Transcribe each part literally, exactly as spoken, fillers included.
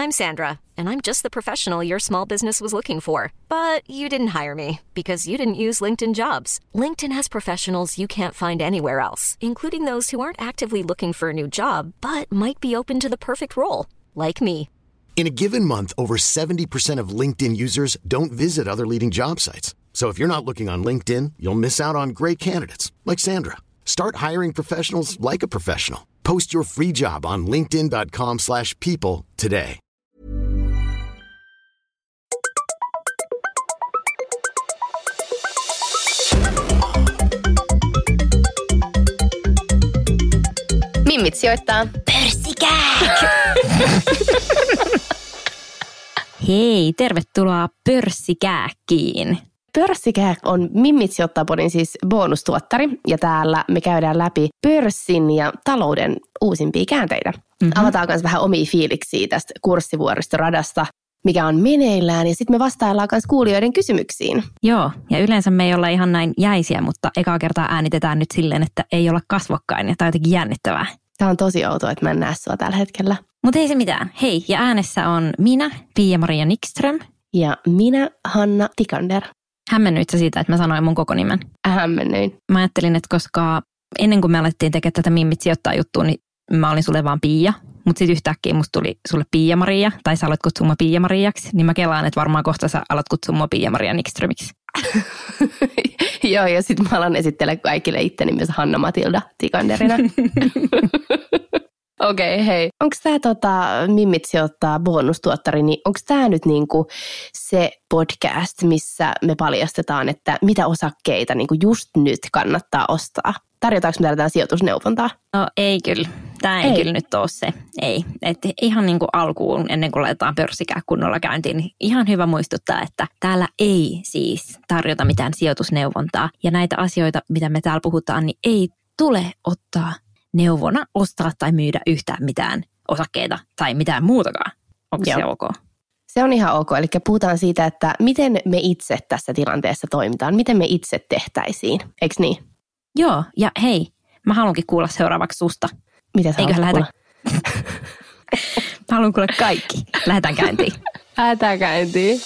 I'm Sandra, and I'm just the professional your small business was looking for. But you didn't hire me because you didn't use LinkedIn Jobs. LinkedIn has professionals you can't find anywhere else, including those who aren't actively looking for a new job, but might be open to the perfect role, like me. In a given month, over seventy percent of LinkedIn users don't visit other leading job sites. So if you're not looking on LinkedIn, you'll miss out on great candidates like Sandra. Start hiring professionals like a professional. Post your free job on linkedin dot com slash people today. Mimmit sijoittaa pörssikääk! Hei, tervetuloa pörssikääkkiin. Pörssikääk on Mimmit sijoittaa -podin siis bonustuottari, ja täällä me käydään läpi pörssin ja talouden uusimpia käänteitä. Mm-hmm. Avataan myös vähän omia fiiliksiä tästä kurssivuoristoradasta, mikä on meneillään, ja sitten me vastaillaan myös kuulijoiden kysymyksiin. Joo, ja yleensä me ei olla ihan näin jäisiä, mutta ekaa kertaa äänitetään nyt silleen, että ei olla kasvokkain, ja tämä on jotenkin jännittävää. Tämä on tosi outoa, että mä en näe sua tällä hetkellä. Mutta ei se mitään. Hei, ja äänessä on minä, Pia-Maria Nikström. Ja minä, Hanna Tikander. Hämmennyt sä siitä, että mä sanoin mun koko nimen? Hämmennyin. Mä ajattelin, että koska ennen kuin me alettiin tekemään tätä Mimmit sijoittaa juttua, niin mä olin sulle vaan Pia. Mutta sitten yhtäkkiä musta tuli sulle Pia-Maria, tai sä aloit kutsua mua Pia-Mariaksi, niin mä kelaan, että varmaan kohta sä alat kutsua mua Pia-Maria Nikströmiksi. Joo, ja sitten mä alan esittää kaikille itteni myös Hanna-Matilda Tikanderina. Okei, okay, hei. Onko tämä tota, Mimmit sijoittaa bonustuottari, niin onko tämä nyt niinku se podcast, missä me paljastetaan, että mitä osakkeita niinku just nyt kannattaa ostaa? Tarjotaanko me tätä sijoitusneuvontaa? No ei kyllä. Tämä ei, ei kyllä nyt ole se. Ei. Et ihan niin kuin alkuun, ennen kuin laitetaan pörssikää kunnolla käyntiin, niin ihan hyvä muistuttaa, että täällä ei siis tarjota mitään sijoitusneuvontaa. Ja näitä asioita, mitä me täällä puhutaan, niin ei tule ottaa neuvona ostaa tai myydä yhtään mitään osakkeita tai mitään muutakaan. Onko Joo. se ok? Se on ihan ok. Eli puhutaan siitä, että miten me itse tässä tilanteessa toimitaan, miten me itse tehtäisiin. Eikö niin? Joo, ja hei, mä haluankin kuulla seuraavaksi susta. Mitä sä Eiköhän haluat lähdetä? Mä haluan kuulla kaikki. Lähdetään käyntiin. Lähdetään käyntiin.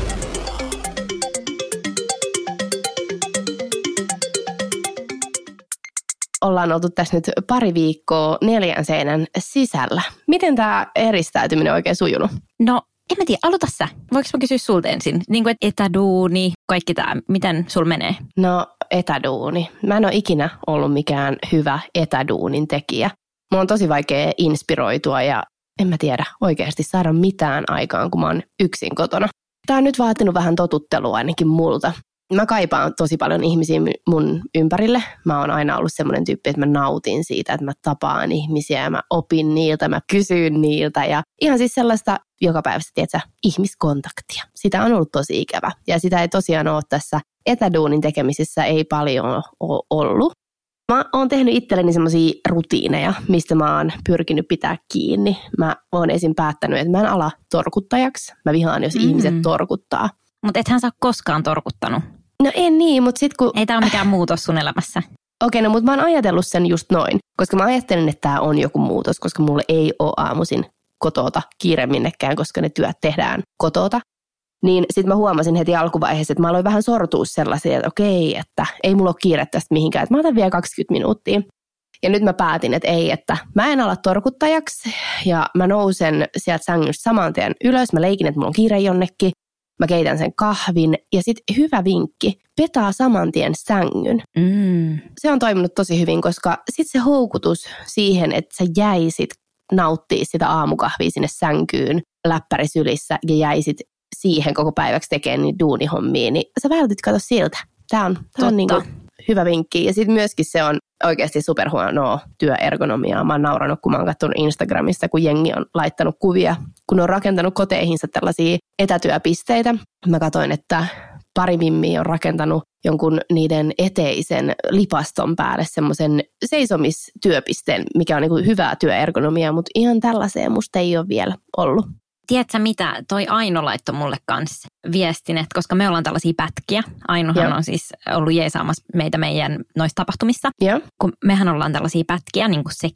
Ollaan oltu tässä nyt pari viikkoa neljän seinän sisällä. Miten tämä eristäytyminen on oikein sujunut? No, en mä tiedä. Aloita sä. Voinko mä kysyä sulta ensin? Niin kuin etäduuni, kaikki tämä. Miten sul menee? No, etäduuni. Mä en ole ikinä ollut mikään hyvä etäduunin tekijä. Mulla on tosi vaikea inspiroitua ja en mä tiedä oikeasti saada mitään aikaan, kun mä oon yksin kotona. Tää on nyt vaatinut vähän totuttelua ainakin multa. Mä kaipaan tosi paljon ihmisiä mun ympärille. Mä oon aina ollut semmoinen tyyppi, että mä nautin siitä, että mä tapaan ihmisiä ja mä opin niiltä, mä kysyn niiltä. Ja ihan siis sellaista jokapäiväistä, tietsä, ihmiskontaktia. Sitä on ollut tosi ikävä. Ja sitä ei tosiaan ole tässä etäduunin tekemisissä ei paljon ole ollut. Mä oon tehnyt itselleni semmoisia rutiineja, mistä mä oon pyrkinyt pitää kiinni. Mä oon esim. Päättänyt, että mä en ala torkuttajaksi. Mä vihaan, jos mm-hmm. ihmiset torkuttaa. Mutta ethän sä ole koskaan torkuttanut. No en niin, mutta sit kun... Ei tää ole mikään muutos sun elämässä. Okei, no mutta mä oon ajatellut sen just noin. Koska mä ajattelin, että tää on joku muutos, koska mulle ei ole aamuisin kotota kiire minnekään, koska ne työt tehdään kotota. Niin sit mä huomasin heti alkuvaiheessa, että mä aloin vähän sortua sellaisia, että okei, että ei mulla ole kiire tästä mihinkään, että mä otan vielä kaksikymmentä minuuttia. Ja nyt mä päätin, että ei, että mä en ala torkuttajaksi ja mä nousen sieltä sängystä saman tien ylös. Mä leikin, että mulla on kiire jonnekin. Mä keitän sen kahvin ja sitten hyvä vinkki, petaa saman tien sängyn. Mm. Se on toiminut tosi hyvin, koska sitten se houkutus siihen, että sä jäisit nauttia sitä aamukahvia sinne sänkyyn läppäri sylissä ja jäisit siihen koko päiväksi tekemään niin duunihommia, niin sä vältyt kato siltä. Tää on, tää on niin kuin hyvä vinkki. Ja sitten myöskin se on oikeasti superhuonoa työergonomiaa. Mä oon nauranut, kun mä oon katsonut Instagramista, kun jengi on laittanut kuvia, kun on rakentanut koteihinsa tällaisia etätyöpisteitä. Mä katsoin, että pari mimmiä on rakentanut jonkun niiden eteisen lipaston päälle semmoisen seisomistyöpisteen, mikä on niin kuin hyvää työergonomiaa, mutta ihan tällaiseen musta ei ole vielä ollut. Tiedätkö mitä, toi Aino laittoi mulle kanssa viestin, että koska me ollaan tällaisia pätkiä, Ainohan Joo. on siis ollut jeesaamassa meitä meidän noissa tapahtumissa, Joo. kun mehän ollaan tällaisia pätkiä, niin kuin sekin,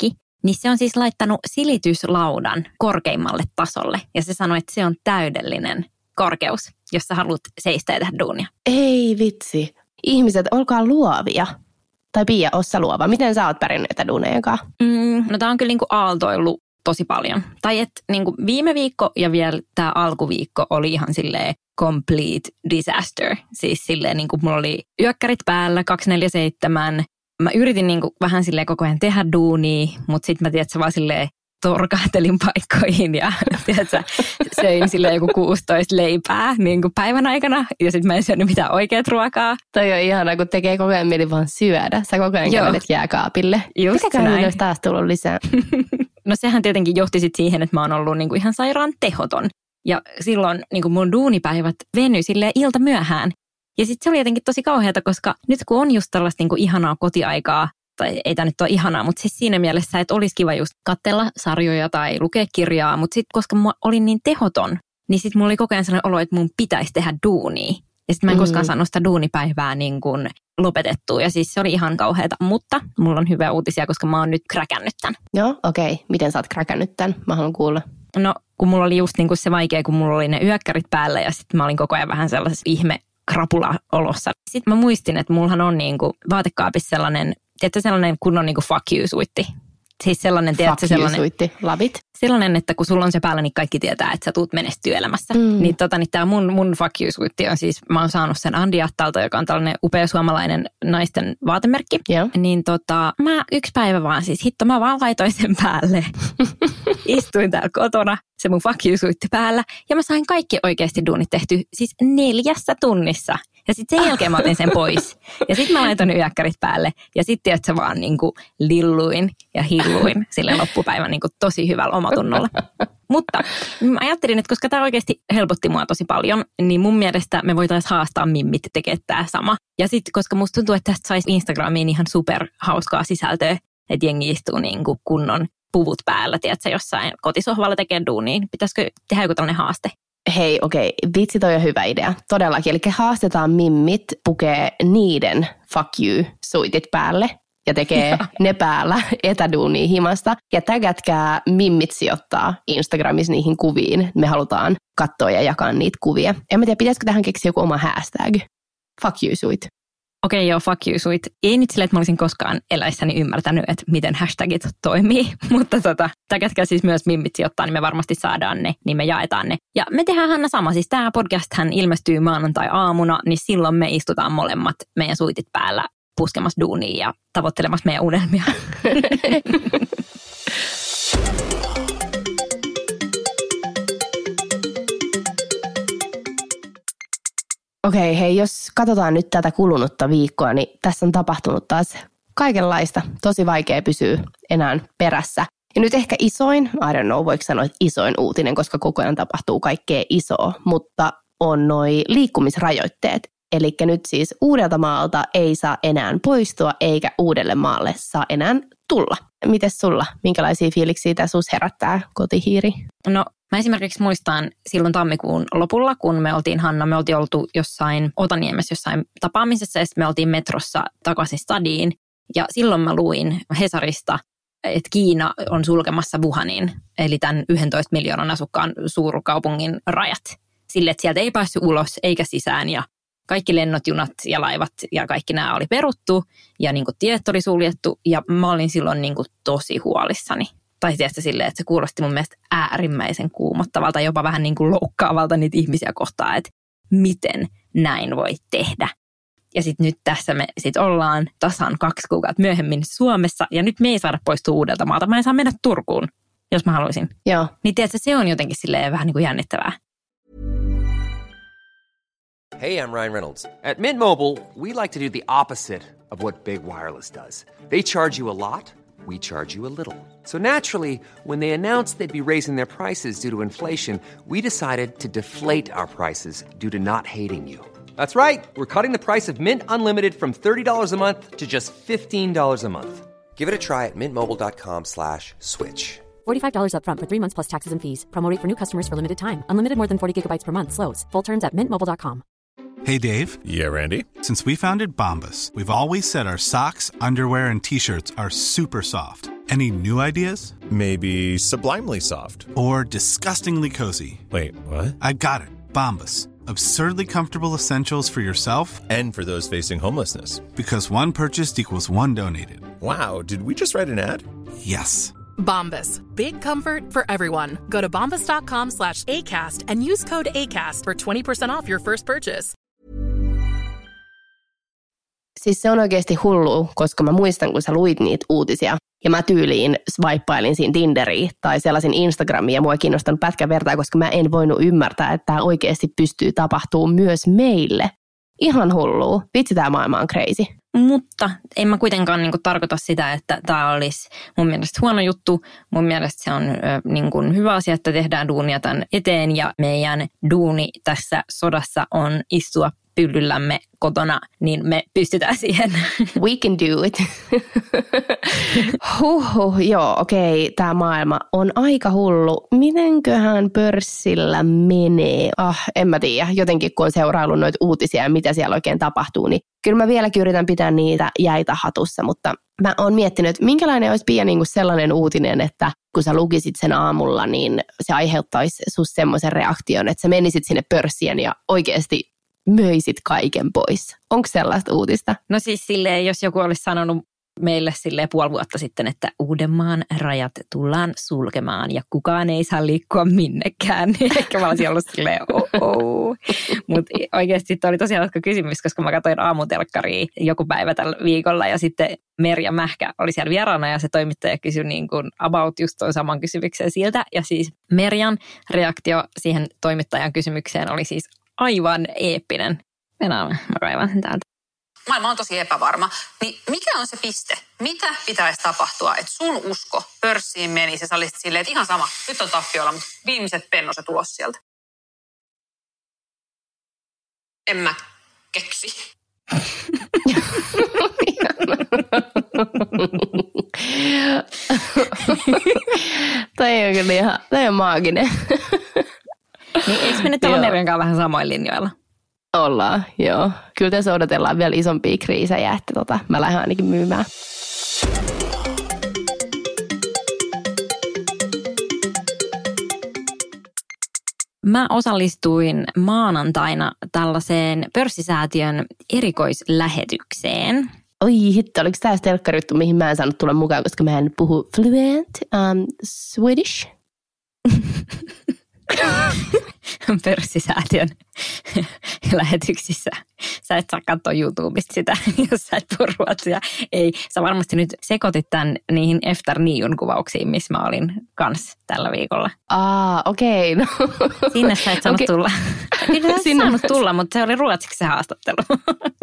niin se on siis laittanut silityslaudan korkeimmalle tasolle. Ja se sanoi, että se on täydellinen korkeus, jos sä haluat seistä ja tehdä duunia. Ei vitsi. Ihmiset, olkaa luovia. Tai Pia, oo sä luova. Miten sä oot pärjännyt etäduuneen kanssa? Mm, no tää on kyllä niinku aaltoillut tosi paljon. Tai että niinku viime viikko ja vielä tää alkuviikko oli ihan silleen complete disaster. Siis silleen niinku mulla oli yökkärit päällä kaksikymmentäneljä seitsemän. Mä yritin niinku vähän silleen koko ajan tehdä duunia, mutta sit mä tiedän, että se vaan silleen torkahtelin paikkoihin ja tiedätkö, söin silleen joku kuusitoista leipää niin kuin päivän aikana ja sitten mä en syönyt mitään oikeat ruokaa. Toi on ihana, kun tekee koko ajan mieli vaan syödä. Sä koko ajan kävelet jääkaapille. Just mitäköhän niitä olisi taas tullut lisää? No sehän tietenkin johti sit siihen, että mä oon ollut niin kuin ihan sairaan tehoton. Ja silloin niin kuin mun duunipäivät venyi silleen ilta myöhään. Ja sitten se oli jotenkin tosi kauheata, koska nyt kun on just tällaista niin kuin ihanaa kotiaikaa, tai ei tämä nyt ole ihanaa, mutta siis siinä mielessä, että olisi kiva just katsella sarjoja tai lukea kirjaa, mutta sitten koska mä olin niin tehoton, niin sitten mulla oli koko ajan sellainen olo, että mun pitäisi tehdä duunia. Ja sitten mä en mm. koskaan saanut sitä duunipäivää niin kuin lopetettua. Ja siis se oli ihan kauheata, mutta mulla on hyvä uutisia, koska mä oon nyt kräkännyt tämän. Joo, okei. Okay. Miten sä oot kräkännyt tämän? Mä haluan kuulla. No, kun mulla oli just niin kuin se vaikea, kun mulla oli ne yökkärit päällä ja sitten mä olin koko ajan vähän sellaisessa ihme krapula-olossa. Sitten mä muistin, että mullahan on niin kuin vaatekaapissa sellainen, tiedätkö, sellainen kunnon niin kuin fuck you-suitti. Siis sellainen, tiedätkö, sellainen, suitti, labit. Sellainen, että kun sulla on se päällä, niin kaikki tietää, että sä tuut menestyä elämässä. Mm. Niin, tota, niin tää mun, mun fuck you-suitti on siis, mä oon saanut sen Andi Attalta, joka on tällainen upea suomalainen naisten vaatemerkki. Yeah. Niin tota, mä yksi päivä vaan siis, hitto, mä vaan laitoin sen päälle. Istuin täällä kotona, se mun fuck you-suitti päällä, ja mä sain kaikki oikeasti duunit tehty siis neljässä tunnissa. Ja sitten sen jälkeen mä otin sen pois. Ja sitten mä laitoin yökkärit päälle. Ja sitten tiedätkö vaan niinku lilluin ja hilluin sille loppupäivän niinku tosi hyvällä omatunnolla. Mutta mä ajattelin, että koska tämä oikeasti helpotti mua tosi paljon, niin mun mielestä me voitaisiin haastaa mimmit tekemään tämä sama. Ja sitten koska musta tuntuu, että tästä saisi Instagramiin ihan super hauskaa sisältöä, että jengi istuu niinku kunnon puvut päällä, tiedätkö, jossain kotisohvalla tekee duunia. Pitäisikö tehdä joku tällainen haaste? Hei, okei, okay. Vitsi, toi on hyvä idea. Todellakin. Eli haastetaan mimmit, pukee niiden fuck you-suitit päälle ja tekee ne päällä etäduunia himasta. Ja tägätkää mimmit sijoittaa Instagramissa niihin kuviin. Me halutaan katsoa ja jakaa niitä kuvia. En mä tiedä, pitäisikö tähän keksiä joku oma hashtag? Fuck you-suit. Okei, okay, joo, fuck you, suit. Ei nyt silleen, että mä olisin koskaan eläissäni ymmärtänyt, että miten hashtagit toimii. Mutta tota, täkätkää siis myös mimmit sijoittaa, niin me varmasti saadaan ne, niin me jaetaan ne. Ja me tehdään Hanna sama. Siis tämä podcast-hän ilmestyy maanantai-aamuna, niin silloin me istutaan molemmat meidän suitit päällä puskemassa duunia ja tavoittelemassa meidän unelmia. Okei, okay, hei, jos katsotaan nyt tätä kulunutta viikkoa, niin tässä on tapahtunut taas kaikenlaista. Tosi vaikea pysyä enää perässä. Ja nyt ehkä isoin, I don't know, voiko sanoa, että isoin uutinen, koska koko ajan tapahtuu kaikkea isoa, mutta on noi liikkumisrajoitteet. Eli nyt siis Uudeltamaalta ei saa enää poistua, eikä Uudellemaalle saa enää tulla. Mites sulla? Minkälaisia fiiliksiä tässä sus herättää, kotihiiri? No, mä esimerkiksi muistan silloin tammikuun lopulla, kun me oltiin Hanna, me oltiin oltu jossain Otaniemessä jossain tapaamisessa ja sitten me oltiin metrossa takaisin stadiin. Ja silloin mä luin Hesarista, että Kiina on sulkemassa Wuhanin, eli tämän yksitoista miljoonan asukkaan suurkaupungin rajat. Sille, että sieltä ei päässyt ulos eikä sisään ja kaikki lennot, junat ja laivat ja kaikki nämä oli peruttu ja niin kuin tiet oli suljettu ja mä olin silloin niin kuin tosi huolissani. Tai tietysti silleen, että se kuulosti mun mielestä äärimmäisen kuumottavalta, jopa vähän niin kuin loukkaavalta niitä ihmisiä kohtaan, että miten näin voi tehdä. Ja sitten nyt tässä me sit ollaan tasan kaksi kuukautta myöhemmin Suomessa ja nyt me ei saada poistua Uudeltamaalta. Mä en saa mennä Turkuun, jos mä haluaisin. Joo. Niin tiedätkö, se on jotenkin silleen vähän niin kuin jännittävää. Hey, I'm Ryan Reynolds. At Mint Mobile, we like to do the opposite of what Big Wireless does. They charge you a lot, we charge you a little. So naturally, when they announced they'd be raising their prices due to inflation, we decided to deflate our prices due to not hating you. That's right. We're cutting the price of Mint Unlimited from thirty dollars a month to just fifteen dollars a month. Give it a try at mintmobile.com slash switch. forty-five dollars up front for three months plus taxes and fees. Promo rate for new customers for limited time. Unlimited more than forty gigabytes per month slows. Full terms at mint mobile dot com. Hey, Dave. Yeah, Randy. Since we founded Bombas, we've always said our socks, underwear, and T-shirts are super soft. Any new ideas? Maybe sublimely soft. Or disgustingly cozy. Wait, what? I got it. Bombas. Absurdly comfortable essentials for yourself and for those facing homelessness. Because one purchased equals one donated. Wow, did we just write an ad? Yes. Bombas. Big comfort for everyone. Go to bombas.com slash ACAST and use code ACAST for twenty percent off your first purchase. Siis se on oikeasti hullu, koska mä muistan, kun sä luit niitä uutisia. Ja mä tyyliin swipeailin siinä Tinderiin tai sellaisin Instagramiin ja mua ei kiinnostanut pätkän vertaa, koska mä en voinut ymmärtää, että tämä oikeasti pystyy tapahtumaan myös meille. Ihan hullu. Vitsi, tämä maailma on crazy. Mutta en mä kuitenkaan niin kuin tarkoita sitä, että tämä olisi mun mielestä huono juttu. Mun mielestä se on ö, niin kuin hyvä asia, että tehdään duunia tämän eteen ja meidän duuni tässä sodassa on istua pyllyllämme kotona, niin me pystytään siihen. We can do it. Huhhuh, joo, okei, okay, tämä maailma on aika hullu. Mitenköhän pörssillä menee? Ah, en mä tiedä. Jotenkin kun on seuraillut noita uutisia ja mitä siellä oikein tapahtuu, niin kyllä mä vieläkin yritän pitää niitä jäitä hatussa, mutta mä oon miettinyt, että minkälainen olisi pian niin kuin sellainen uutinen, että kun sä lukisit sen aamulla, niin se aiheuttaisi sus semmoisen reaktion, että sä menisit sinne pörssiin ja oikeasti möisit kaiken pois. Onko sellaista uutista? No siis silleen, jos joku olisi sanonut meille silleen puoli vuotta sitten, että Uudenmaan rajat tullaan sulkemaan ja kukaan ei saa liikkua minnekään, niin ehkä mä olisin ollut silleen oh-oh. Mutta oikeasti toi oli tosiaan hauska kysymys, koska mä katsoin aamutelkkaria joku päivä tällä viikolla ja sitten Merja Mähkä oli siellä vieraana ja se toimittaja kysyi niin kuin about just ton saman kysymyksen siltä. Ja siis Merjan reaktio siihen toimittajan kysymykseen oli siis aivan eeppinen. Mennään, mä kaivan sen täältä. Maailma on tosi epävarma. Niin mikä on se piste? Mitä pitäisi tapahtua, että sun usko pörssiin menisi ja sä olisit silleen, että ihan sama, nyt on tappiolla, mutta viimeiset pennoset ulos sieltä? En mä keksi. Toi on kyllä ihan, toi on maaginen. Niin eikö me nyt olla Merjan kanssa vähän samoin linjoilla? Ollaan, joo. Kyllä tässä odotellaan vielä isompia kriisejä, että tota, mä lähden ainakin myymään. Mä osallistuin maanantaina tällaiseen pörssisäätiön erikoislähetykseen. Oi hitto, oliko tämä telkkarijuttu, mihin mä en saanut tulla mukaan, koska mä en puhu fluent um, Swedish? Pörssisäätiön lähetyksissä. Sä et saa katsoa YouTubesta sitä, jos sä et puhu ruotsia. Ei, sä varmasti nyt sekoitit tämän niihin Efter Niun kuvauksiin, missä mä olin kanssa tällä viikolla. Aa, okei. Okay, no. Sinne sä et saanut okay. tulla. Kyllä sä saanut tulla, mutta se oli ruotsiksi se haastattelu.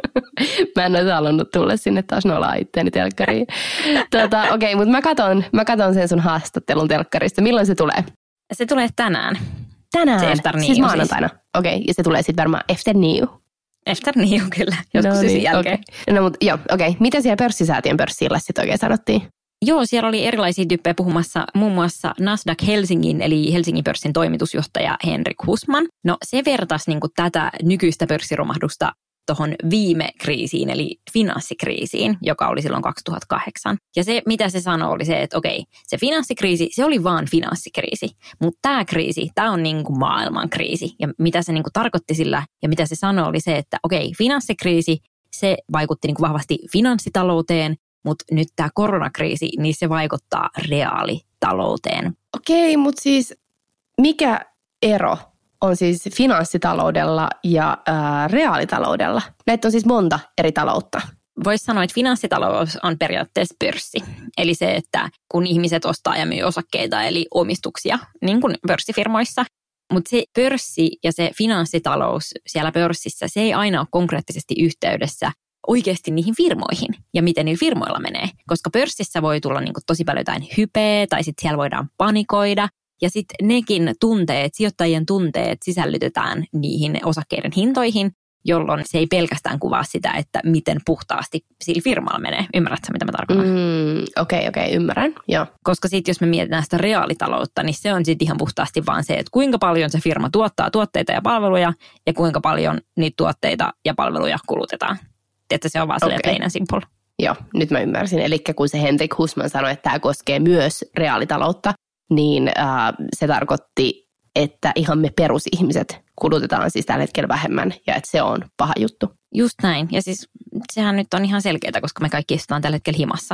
Mä en olisi halunnut tulla sinne taas nolaa itteeni telkkariin. Tota, okei, okay, mutta mä katon, mä katon sen sun haastattelun telkkarista. Milloin se tulee? Se tulee tänään. Tänään? Se Efter Niu, siis maanantaina? Siis. Okei, okay, ja se tulee sitten varmaan Efter Niu. Efter Niu, kyllä. Joskus no, niin, jälkeen. Okay. No, mutta joo, okei. Okay. Mitä siellä pörssisäätiön pörssillä sitten oikein sanottiin? Joo, siellä oli erilaisia tyyppejä puhumassa, muun muassa Nasdaq Helsingin, eli Helsingin pörssin toimitusjohtaja Henrik Husman. No se vertasi niin kuin tätä nykyistä pörssiromahdusta tuohon viime kriisiin, eli finanssikriisiin, joka oli silloin kaksituhattakahdeksan. Ja se, mitä se sanoi, oli se, että okei, se finanssikriisi, se oli vaan finanssikriisi. Mutta tämä kriisi, tämä on niin kuin maailman kriisi. Ja mitä se niin kuin tarkoitti sillä, ja mitä se sanoi, oli se, että okei, finanssikriisi, se vaikutti niin kuin vahvasti finanssitalouteen, mutta nyt tämä koronakriisi, niin se vaikuttaa reaalitalouteen. Okei, mutta siis mikä ero on siis finanssitaloudella ja ää, reaalitaloudella? Näitä on siis monta eri taloutta. Voisi sanoa, että finanssitalous on periaatteessa pörssi. Eli se, että kun ihmiset ostaa ja myy osakkeita, eli omistuksia, niin kuin pörssifirmoissa. Mutta se pörssi ja se finanssitalous siellä pörssissä, se ei aina ole konkreettisesti yhteydessä oikeasti niihin firmoihin ja miten niillä firmoilla menee. Koska pörssissä voi tulla niin kuin tosi paljon jotain hypeä tai sitten siellä voidaan panikoida. Ja sitten nekin tunteet, sijoittajien tunteet sisällytetään niihin osakkeiden hintoihin, jolloin se ei pelkästään kuvaa sitä, että miten puhtaasti sillä firmalla menee. Ymmärrätkö, mitä mä tarkoitan? Okei, mm, okei, okay, okay, ymmärrän. Joo. Koska sitten jos me mietitään sitä reaalitaloutta, niin se on sitten ihan puhtaasti vaan se, että kuinka paljon se firma tuottaa tuotteita ja palveluja ja kuinka paljon niitä tuotteita ja palveluja kulutetaan. Että se on vaan silleen plain and simple. Joo, nyt mä ymmärsin. Eli kun se Henrik Husman sanoi, että tämä koskee myös reaalitaloutta, niin äh, se tarkoitti, että ihan me perusihmiset kulutetaan siis tällä hetkellä vähemmän ja että se on paha juttu. Just näin. Ja siis sehän nyt on ihan selkeää, koska me kaikki istutaan tällä hetkellä himassa.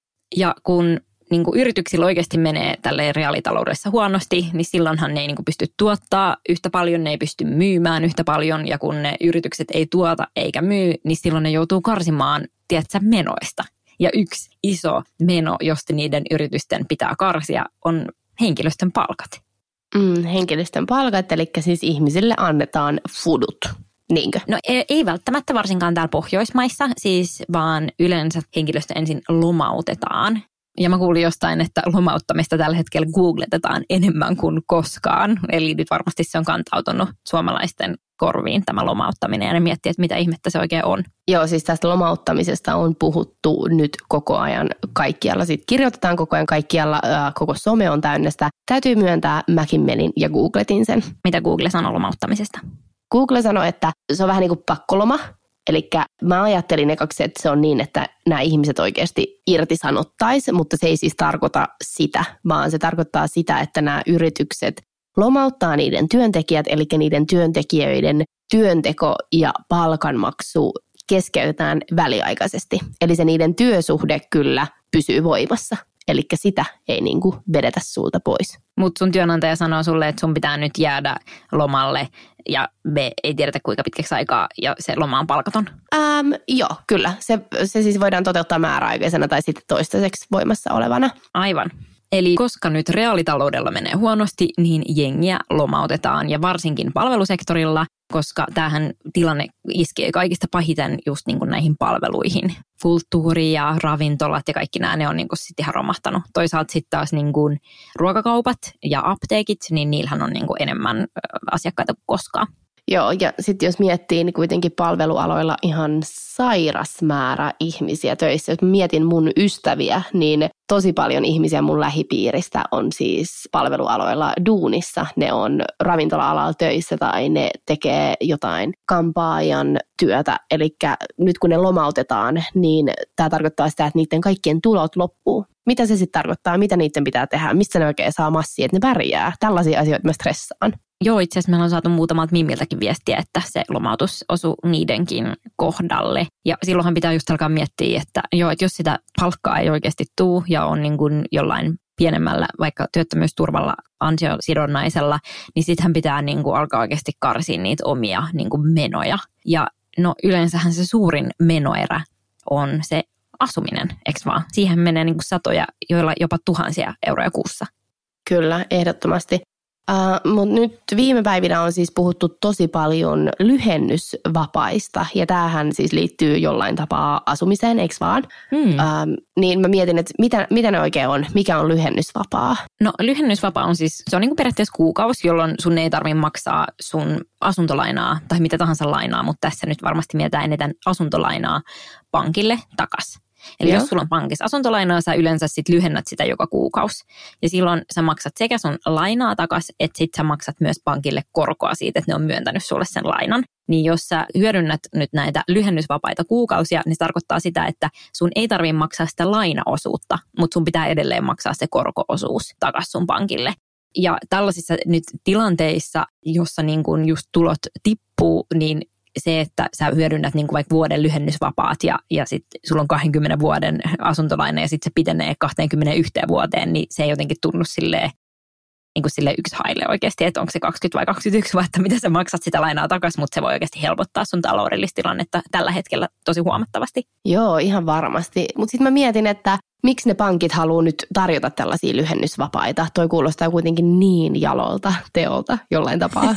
Ja kun niin kuin yrityksillä oikeasti menee tälle reaalitaloudessa huonosti, niin silloinhan ne ei niin kuin pysty tuottaa yhtä paljon, ne ei pysty myymään yhtä paljon. Ja kun ne yritykset ei tuota eikä myy, niin silloin ne joutuu karsimaan, tiedätkö, menoista. Ja yksi iso meno, josta niiden yritysten pitää karsia, on henkilöstön palkat. Mm, henkilöstön palkat, eli siis ihmisille annetaan foodut. Niinkö? No ei, ei välttämättä varsinkaan täällä Pohjoismaissa, siis vaan yleensä henkilöstö ensin lomautetaan. Ja mä kuulin jostain, että lomauttamista tällä hetkellä googletetaan enemmän kuin koskaan. Eli nyt varmasti se on kantautunut suomalaisten korviin tämä lomauttaminen ja ne miettii, että mitä ihmettä se oikein on. Joo, siis tästä lomauttamisesta on puhuttu nyt koko ajan kaikkialla. Sitten kirjoitetaan koko ajan kaikkialla, ää, koko some on täynnä sitä. Täytyy myöntää, mäkin menin ja googletin sen. Mitä Google sanoo lomauttamisesta? Google sanoi, että se on vähän niin kuin pakkoloma. Eli mä ajattelin ekaksi, että se on niin, että nämä ihmiset oikeasti irtisanottaisi, mutta se ei siis tarkoita sitä, vaan se tarkoittaa sitä, että nämä yritykset lomauttaa niiden työntekijät, eli niiden työntekijöiden työnteko ja palkanmaksu keskeytetään väliaikaisesti. Eli se niiden työsuhde kyllä pysyy voimassa. Eli sitä ei niin kuin vedetä sulta pois. Mutta sun työnantaja sanoo sulle, että sun pitää nyt jäädä lomalle ja B ei tiedetä kuinka pitkäksi aikaa ja se loma on palkaton. Ähm, joo, kyllä. Se, se siis voidaan toteuttaa määräaikaisena tai sitten toistaiseksi voimassa olevana. Aivan. Eli koska nyt reaalitaloudella menee huonosti, niin jengiä lomautetaan ja varsinkin palvelusektorilla, koska tämähän tilanne iskee kaikista pahiten just niin kuin näihin palveluihin. Kulttuuri ja ravintolat ja kaikki nämä, ne on niin kuin sitten ihan romahtanut. Toisaalta sitten taas niin kuin ruokakaupat ja apteekit, niin niillähän on niin kuin enemmän asiakkaita kuin koskaan. Joo, ja sitten jos miettii, niin kuitenkin palvelualoilla ihan sairas määrä ihmisiä töissä. Jos mietin mun ystäviä, niin tosi paljon ihmisiä mun lähipiiristä on siis palvelualoilla duunissa. Ne on ravintola-alalla töissä tai ne tekee jotain kampaajan työtä. Eli nyt kun ne lomautetaan, niin tämä tarkoittaa sitä, että niiden kaikkien tulot loppuu. Mitä se sitten tarkoittaa? Mitä niiden pitää tehdä? Mistä ne oikein saa massia, että ne pärjää? Tällaisia asioita mä stressaan. Joo, itse asiassa meillä on saatu muutamalta mimmiltäkin viestiä, että se lomautus osui niidenkin kohdalle. Ja silloinhan pitää just alkaa miettiä, että joo, että jos sitä palkkaa ei oikeasti tule ja on niin kuin jollain pienemmällä, vaikka työttömyysturvalla ansiosidonnaisella, niin sittenhän pitää niin kuin alkaa oikeasti karsia niitä omia niin kuin menoja. Ja no yleensähän se suurin menoerä on se asuminen, eikö vaan? Siihen menee niin kuin satoja, joilla jopa tuhansia euroja kuussa. Kyllä, ehdottomasti. Uh, mutta nyt viime päivinä on siis puhuttu tosi paljon lyhennysvapaista ja tämähän siis liittyy jollain tapaa asumiseen, eikö vaan? Hmm. Uh, niin mä mietin, että mitä, mitä ne oikein on, mikä on lyhennysvapaa? No lyhennysvapaa on siis, se on niinku periaatteessa kuukausi, jolloin sun ei tarvitse maksaa sun asuntolainaa tai mitä tahansa lainaa, mutta tässä nyt varmasti mietitään eniten asuntolainaa pankille takaisin. Eli Joo. jos sulla on pankissa asuntolainaa, sä yleensä sit lyhennät sitä joka kuukausi. Ja silloin sä maksat sekä sun lainaa takaisin, että sit sä maksat myös pankille korkoa siitä, että ne on myöntänyt sulle sen lainan. Niin jos sä hyödynnät nyt näitä lyhennysvapaita kuukausia, niin se tarkoittaa sitä, että sun ei tarvitse maksaa sitä lainaosuutta, mutta sun pitää edelleen maksaa se korko-osuus takaisin sun pankille. Ja tällaisissa nyt tilanteissa, jossa niin kun just tulot tippuu, niin se, että sä hyödynnät niin kuin vaikka vuoden lyhennysvapaat ja, ja sitten sulla on kahdenkymmenen vuoden asuntolaina ja sitten se pitenee kaksikymmentäyksi vuoteen, niin se ei jotenkin tunnu silleen, niin kuin silleen yksi haille oikeasti, että onko se kaksikymmentä vai kaksikymmentäyksi vai että mitä sä maksat sitä lainaa takaisin, mutta se voi oikeasti helpottaa sun taloudellista tilannetta tällä hetkellä tosi huomattavasti. Joo, ihan varmasti. Mutta sitten mä mietin, että miksi ne pankit haluaa nyt tarjota tällaisia lyhennysvapaita? Toi kuulostaa kuitenkin niin jalolta teolta jollain tapaa.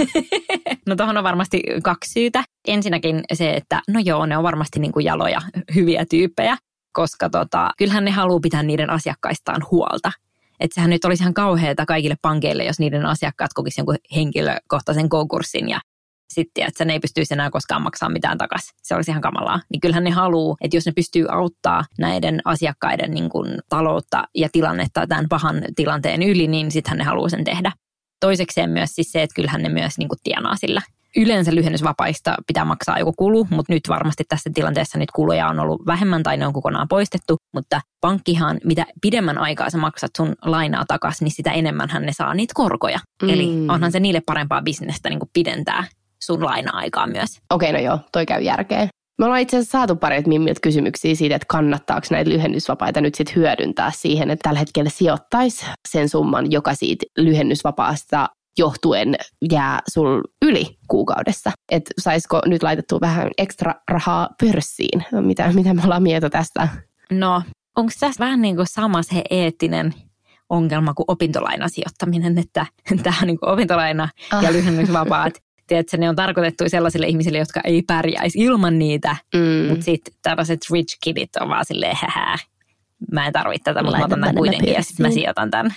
No tuohon on varmasti kaksi syytä. Ensinnäkin se, että no joo, ne on varmasti niin kuin jaloja, hyviä tyyppejä, koska tota, kyllähän ne haluaa pitää niiden asiakkaistaan huolta. Että sehän nyt olisi ihan kauheata kaikille pankeille, jos niiden asiakkaat kokisivat jonkun henkilökohtaisen konkurssin ja sitten, että ne ei pystyisi enää koskaan maksamaan mitään takaisin. Se olisi ihan kamalaa. Niin kyllähän ne haluaa, että jos ne pystyy auttaa näiden asiakkaiden niin kuin taloutta ja tilannetta tämän pahan tilanteen yli, niin sittenhän ne haluaa sen tehdä. Toisekseen myös siis se, että kyllähän ne myös niin kuin tienaa sillä. yleensä lyhennysvapaista pitää maksaa joku kulu, mutta nyt varmasti tässä tilanteessa nyt kuluja on ollut vähemmän tai ne on kokonaan poistettu, mutta pankkihan, mitä pidemmän aikaa sä maksat sun lainaa takaisin, niin sitä enemmänhän ne saa niitä korkoja. Mm. Eli onhan se niille parempaa bisnestä niin kuin pidentää sun laina-aikaa myös. Okei, no joo, toi käy järkeen. Me ollaan itse asiassa saatu parit mimmiltä kysymyksiä siitä, että kannattaako näitä lyhennysvapaita nyt sitten hyödyntää siihen, että tällä hetkellä sijoittaisi sen summan, joka siitä lyhennysvapaasta johtuen jää sul yli kuukaudessa. Että saisiko nyt laitettua vähän ekstra rahaa pörssiin? Mitä, mitä me ollaan mieltä tästä? No, onko tässä vähän niin kuin sama se eettinen ongelma kuin opintolainasijoittaminen, että tämä on niin kuin opintolaina ah. ja lyhennysvapaat. Tiedätkö, ne on tarkoitettu sellaisille ihmisille, jotka ei pärjäisi ilman niitä, mm. mutta sitten tällaiset rich kidit on vaan silleen, hähää, mä en tarvitse tätä, mutta mä otan tämän kuitenkin ja sitten mä sijoitan tämän.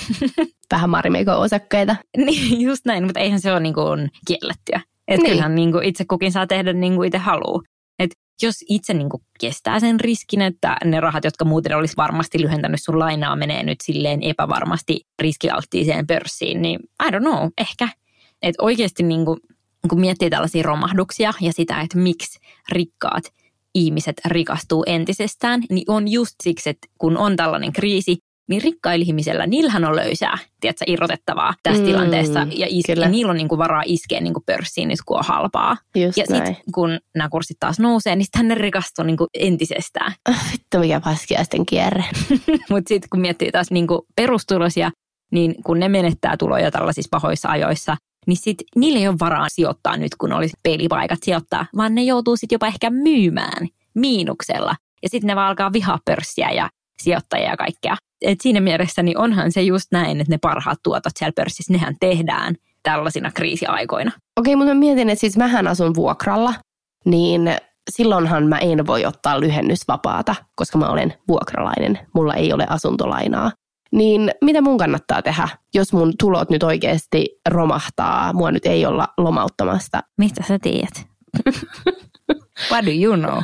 Vähän Marimekon osakkeita. Niin, just näin, mutta eihän se ole niin kuin kiellettyä. Että niin. Kyllähän niin kuin itse kukin saa tehdä niin kuin itse haluaa. Että jos itse niin kuin kestää sen riskin, että ne rahat, jotka muuten olisi varmasti lyhentänyt sun lainaa, menee nyt silleen epävarmasti riskialttiiseen pörssiin, niin I don't know, ehkä. Että oikeasti niin kuin, kun miettii tällaisia romahduksia ja sitä, että miksi rikkaat ihmiset rikastuu entisestään, niin on just siksi, että kun on tällainen kriisi, niin rikkailla ihmisellä, niillähän on löysää, tiedätkö, irrotettavaa tässä mm, tilanteessa. Ja, is- ja niillä on niin kuin varaa iskeä niin kuin pörssiin, nyt kun on halpaa. Just ja sitten kun nämä kurssit taas nousee, niin sitten ne rikastuu niin kuin entisestään. Vittu mikä paskiaisten kierre. Mutta sitten kun miettii taas niin kuin perustulosia, niin kun ne menettää tuloja tällaisissa pahoissa ajoissa, niin sitten niillä ei ole varaa sijoittaa nyt, kun olisi pelipaikat sijoittaa, vaan ne joutuu sitten jopa ehkä myymään miinuksella. Ja sitten ne vaan alkaa vihaa pörssiä ja sijoittajia ja kaikkea. Et siinä mielessä niin onhan se just näin, että ne parhaat tuotot siellä pörssissä, nehän tehdään tällaisina kriisiaikoina. Okei, mutta mä mietin, että siis mähän asun vuokralla, niin silloinhan mä en voi ottaa lyhennysvapaata, koska mä olen vuokralainen, mulla ei ole asuntolainaa. Niin mitä mun kannattaa tehdä, jos mun tulot nyt oikeasti romahtaa, mua nyt ei olla lomauttamasta? Mistä sä tiedät? What do you know?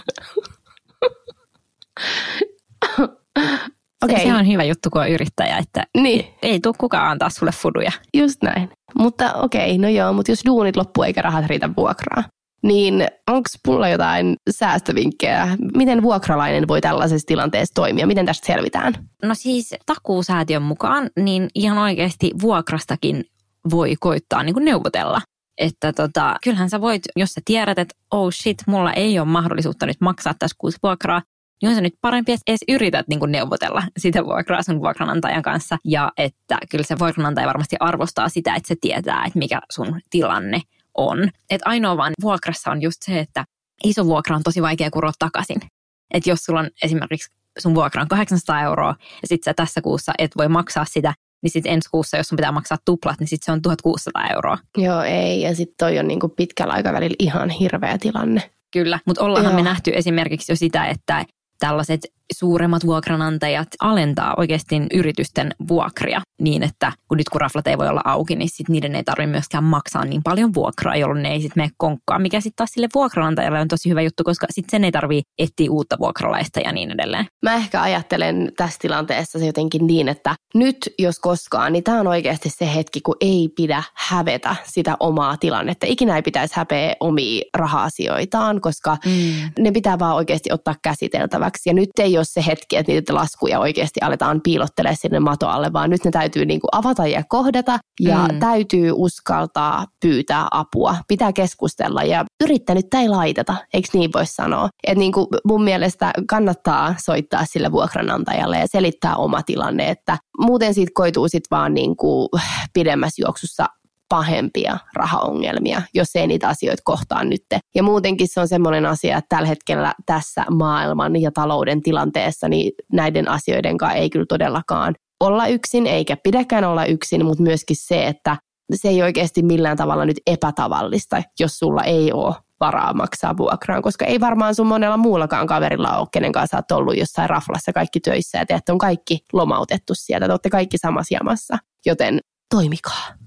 Okay. Se, se on hyvä juttu, kun on yrittäjä, että niin. Ei tule kukaan antaa sulle fuduja. Just näin. Mutta okei, okay, no joo, mutta jos duunit loppuu eikä rahat riitä vuokraa, niin onko mulla jotain säästövinkkejä? Miten vuokralainen voi tällaisessa tilanteessa toimia? Miten tästä selvitään? No siis takuusäätiön mukaan, niin ihan oikeasti vuokrastakin voi koittaa niin kuin neuvotella. Että tota, kyllähän sä voit, jos sä tiedät, että oh shit, mulla ei ole mahdollisuutta nyt maksaa tässä kuusi vuokraa, niin on se nyt parempi, että edes yrität niin kuin neuvotella sitä vuokraa sun vuokranantajan kanssa. Ja että kyllä se vuokranantaja varmasti arvostaa sitä, että se tietää, että mikä sun tilanne on. Että ainoa vaan vuokrassa on just se, että iso vuokra on tosi vaikea kuroa takaisin. Että jos sulla on esimerkiksi sun vuokra on kahdeksansataa euroa ja sit sä tässä kuussa et voi maksaa sitä, niin sitten ensi kuussa, jos sun pitää maksaa tuplat, niin sitten se on tuhatkuusisataa euroa. Joo, ei. Ja sitten toi on niinku pitkällä aikavälillä ihan hirveä tilanne. Kyllä, mutta ollaanhan me nähty esimerkiksi jo sitä, että tällaiset suuremmat vuokranantajat alentaa oikeasti yritysten vuokria niin, että kun nyt kun raflat ei voi olla auki, niin sit niiden ei tarvitse myöskään maksaa niin paljon vuokraa, jolloin ne ei sitten mene konkkaan, mikä sitten taas sille vuokranantajalle on tosi hyvä juttu, koska sitten sen ei tarvitse etsiä uutta vuokralaista ja niin edelleen. Mä ehkä ajattelen tässä tilanteessa se jotenkin niin, että nyt jos koskaan, niin tämä on oikeasti se hetki, kun ei pidä hävetä sitä omaa tilannetta. Ikinä ei pitäisi häpeä omia raha-asioitaan, koska mm. ne pitää vaan oikeasti ottaa käsiteltäväksi. Ja nyt ei ole se hetki, että niitä laskuja oikeasti aletaan piilottelemaan sinne mato alle, vaan nyt ne täytyy niin kuin avata ja kohdata ja mm. täytyy uskaltaa pyytää apua. Pitää keskustella ja yrittänyt ei laiteta, eikö niin voi sanoa? Että niin kuin mun mielestä kannattaa soittaa sille vuokranantajalle ja selittää oma tilanne, että muuten siitä koituu sit vaan niin kuin pidemmässä juoksussa pahempia rahaongelmia, jos ei niitä asioita kohtaa nyt. Ja muutenkin se on semmoinen asia, että tällä hetkellä tässä maailman ja talouden tilanteessa niin näiden asioiden kanssa ei kyllä todellakaan olla yksin, eikä pidäkään olla yksin, mutta myöskin se, että se ei oikeasti millään tavalla nyt epätavallista, jos sulla ei ole varaa maksaa vuokraan, koska ei varmaan sun monella muullakaan kaverilla ole, kenen kanssa olet ollut jossain raflassa kaikki töissä ja te on kaikki lomautettu sieltä, te olette kaikki samassa jamassa, joten toimikaa.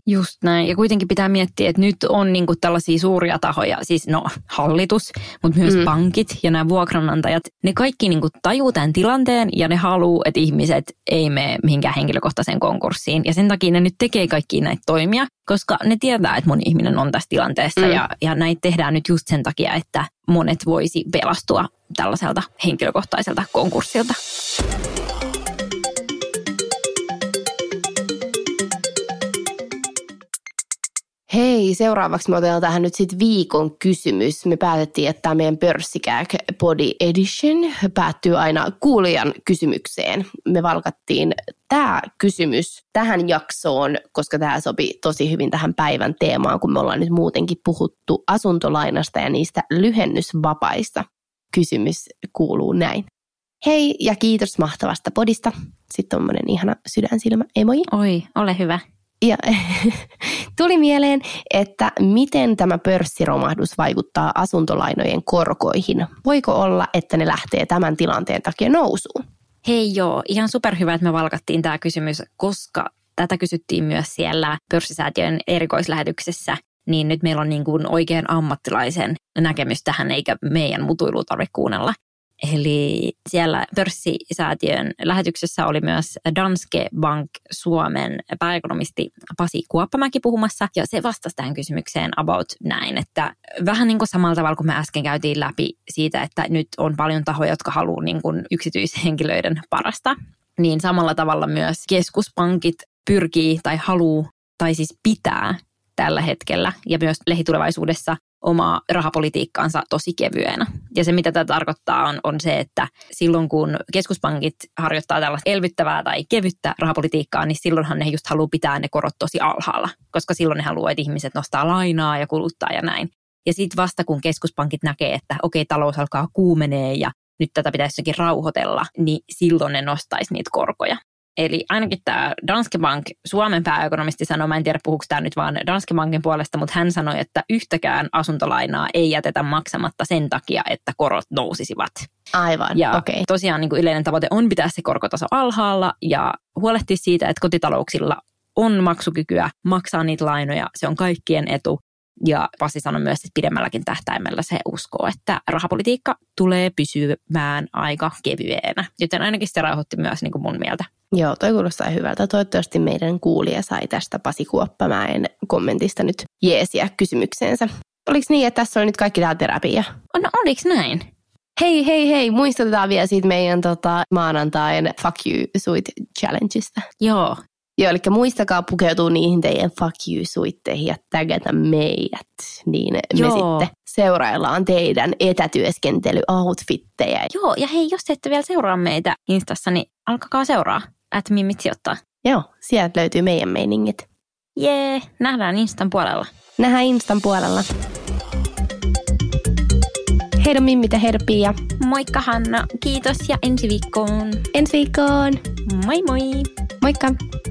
Just näin. Ja kuitenkin pitää miettiä, että nyt on niinku tällaisia suuria tahoja, siis no hallitus, mutta myös mm. pankit ja nämä vuokranantajat. Ne kaikki niinku tajuu tämän tilanteen ja ne haluaa, että ihmiset ei mene mihinkään henkilökohtaiseen konkurssiin. Ja sen takia ne nyt tekee kaikkia näitä toimia, koska ne tietää, että moni ihminen on tässä tilanteessa. Mm. Ja, ja näitä tehdään nyt just sen takia, että monet voisi pelastua tällaiselta henkilökohtaiselta konkurssilta. Hei, seuraavaksi me otetaan tähän nyt sitten viikon kysymys. Me päätettiin, että tämä meidän pörssikääk Body Edition päättyy aina kuulijan kysymykseen. Me valkattiin tämä kysymys tähän jaksoon, koska tämä sopi tosi hyvin tähän päivän teemaan, kun me ollaan nyt muutenkin puhuttu asuntolainasta ja niistä lyhennysvapaista. Kysymys kuuluu näin. Hei ja kiitos mahtavasta podista. Sitten tommonen ihana sydänsilmä emoji. Oi, ole hyvä. Ja tuli mieleen, että miten tämä pörssiromahdus vaikuttaa asuntolainojen korkoihin. Voiko olla, että ne lähtee tämän tilanteen takia nousuun? Hei joo, ihan superhyvä, että me valkattiin tämä kysymys, koska tätä kysyttiin myös siellä pörssisäätiön erikoislähetyksessä. Niin nyt meillä on niin kuin oikein ammattilaisen näkemys tähän, eikä meidän mutuilua tarvitse kuunnella. Eli siellä pörssisäätiön lähetyksessä oli myös Danske Bank Suomen pääekonomisti Pasi Kuoppamäki puhumassa. Ja se vastasi tähän kysymykseen about näin, että vähän niin kuin samalla tavalla kuin me äsken käytiin läpi siitä, että nyt on paljon tahoja, jotka haluaa niin kuin yksityishenkilöiden parasta. Niin samalla tavalla myös keskuspankit pyrkii tai haluaa tai siis pitää tällä hetkellä ja myös lähitulevaisuudessa omaa rahapolitiikkaansa tosi kevyenä. Ja se, mitä tämä tarkoittaa, on, on se, että silloin kun keskuspankit harjoittaa tällaista elvyttävää tai kevyttä rahapolitiikkaa, niin silloinhan ne just haluaa pitää ne korot tosi alhaalla, koska silloin ne haluaa, että ihmiset nostaa lainaa ja kuluttaa ja näin. Ja sitten vasta kun keskuspankit näkee, että okei, talous alkaa kuumenee ja nyt tätä pitäisi jokin rauhoitella, niin silloin ne nostaisi niitä korkoja. Eli ainakin tämä Danske Bank, Suomen pääekonomisti sanoi, mä en tiedä puhuuko tämä nyt vaan Danske Bankin puolesta, mutta hän sanoi, että yhtäkään asuntolainaa ei jätetä maksamatta sen takia, että korot nousisivat. Aivan, ja okei. Tosiaan niin kuin yleinen tavoite on pitää se korkotaso alhaalla ja huolehtia siitä, että kotitalouksilla on maksukykyä maksaa niitä lainoja. Se on kaikkien etu. Ja Pasi sanoi myös, että pidemmälläkin tähtäimellä se uskoo, että rahapolitiikka tulee pysymään aika kevyenä. Joten ainakin se rauhoitti myös niin kuin mun mieltä. Joo, toi kuulostaa hyvältä. Toivottavasti meidän kuulija sai tästä Pasi Kuoppamäen kommentista nyt jeesiä kysymykseensä. Oliko niin, että tässä oli nyt kaikki tää terapia? No oliko näin? Hei, hei, hei. Muistutetaan vielä siitä meidän tota, maanantain Fuck You Suit Challengeista. Joo. Joo, eli muistakaa pukeutua niihin teidän fuck you -suitteihin ja tägätä meidät, niin me Joo. sitten seuraillaan teidän etätyöskentely-outfittejä. Joo, ja hei, jos ette vielä seuraa meitä Instassa, niin alkakaa seuraa, at Mimmit sijoittaa. Joo, sieltä löytyy meidän meiningit. Jee, nähdään Instan puolella. Nähdään Instan puolella. Heido Mimmit ja heido Pia. Moikka Hanna, kiitos ja ensi viikkoon. Ensi viikkoon. Moi moi. Moikka.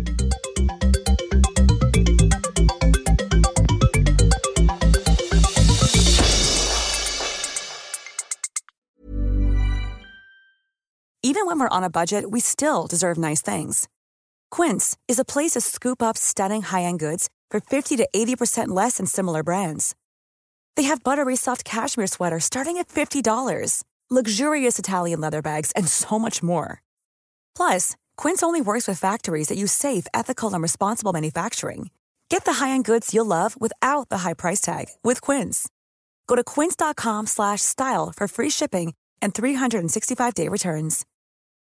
Even when we're on a budget, we still deserve nice things. Quince is a place to scoop up stunning high-end goods for fifty to eighty percent less than similar brands. They have buttery soft cashmere sweaters starting at fifty dollars, luxurious Italian leather bags, and so much more. Plus, Quince only works with factories that use safe, ethical, and responsible manufacturing. Get the high-end goods you'll love without the high price tag with Quince. Go to quince dot com slash style for free shipping and three sixty-five day returns.